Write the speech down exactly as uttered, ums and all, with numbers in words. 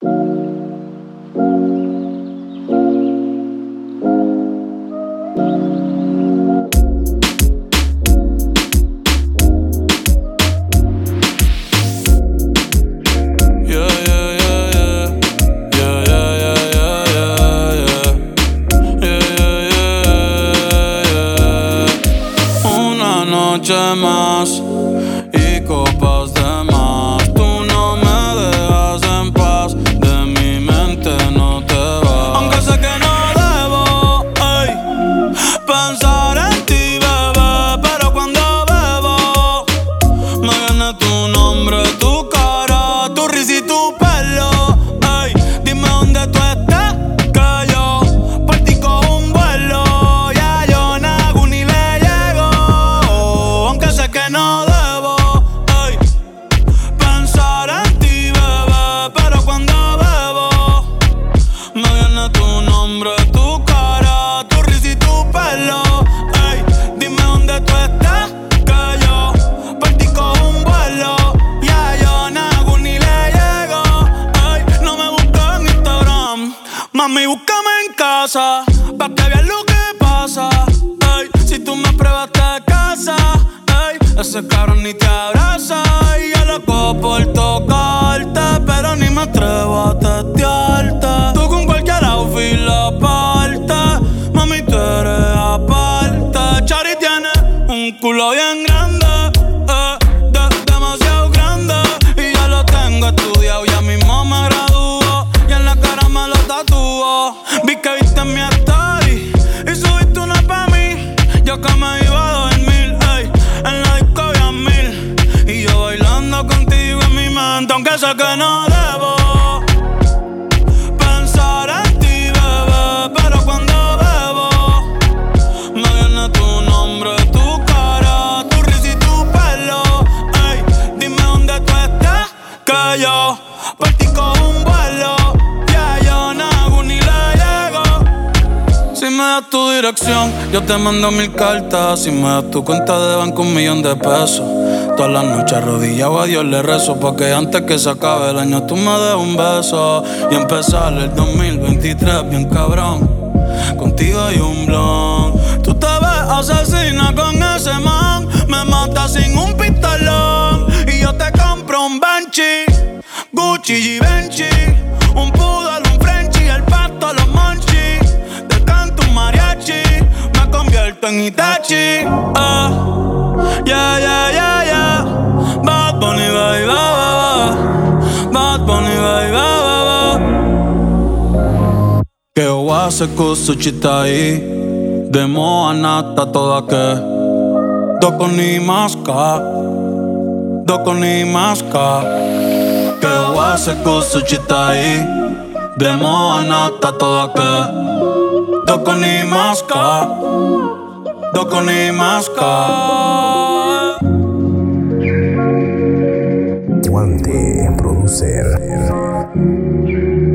Más y copas de más. Tú no me dejas en paz, de mi mente no te vas. Aunque sé que no debo, ey, pensar en ti, bebé, pero cuando bebo me gana tu nombre, tu cara, tu risa y tu pelo. Ey, dime dónde tú estás, que yo por ti cojo un vuelo. Ya yo no hago ni le llego, aunque sé que no debo, ey, pensar en ti, bebé, pero cuando bebo me viene tu nombre, tu cara, tu risa y tu pelo. Ey, dime dónde tú estás, que yo por ti cojo un vuelo. Ya yo no hago ni le llego, ey, no me busques en Instagram, mami, búscame en casa, pa' que veas lo que pasa. Ey, si tú me pruebas te casas. Ese cabrón ni te abraza y yo loco por tocarte, pero ni me atrevo a testearte. Tú con cualquier outfit la parte, mami, tú eres aparte. Chari tiene un culo bien grande, eh, de, demasiado grande, y yo lo tengo estudiado, ya mismo me graduó y en la cara me lo tatúo. Vi que viste mi story y subiste una pa' mí, yo que me iba a dormir, ey, en la disco había mil, y yo bailando contigo en mi mente, aunque sé que no debo pensar en ti, bebé, pero cuando bebo me viene tu nombre, tu cara, tu risa y tu pelo. Ey, dime dónde tú estás, que yo por ti cojo un vuelo. Ya yo no hago ni le llego. Si me das tu dirección, yo te mando mil cartas. Si me das tu cuenta de banco, un millón de pesos. Todas las noches arrodillado a Dios le rezo, porque antes que se acabe el año tú me des un beso y empezar el dos mil veintitrés bien cabrón. Contigo hay un blon. Tú te ves asesina con ese man, me matas sin un pistolón. Y yo te compro un Banshee, Gucci y Givenchy, un poodle, un Frenchie, el pasto, los monchis. Te canto un mariachi, me convierto en Itachi. Ah, yeah, yeah, yeah, yeah. Bad Bunny, baby, ba, ba, ba. Bad Bunny, baby, ba, ba, ba. Que oase kusuchitai, demo anata toda que doko ni maska, doko ni maska. Que oase kusuchitai, demo anata toda que doko ni maska, doko ni maska. Guante Producer.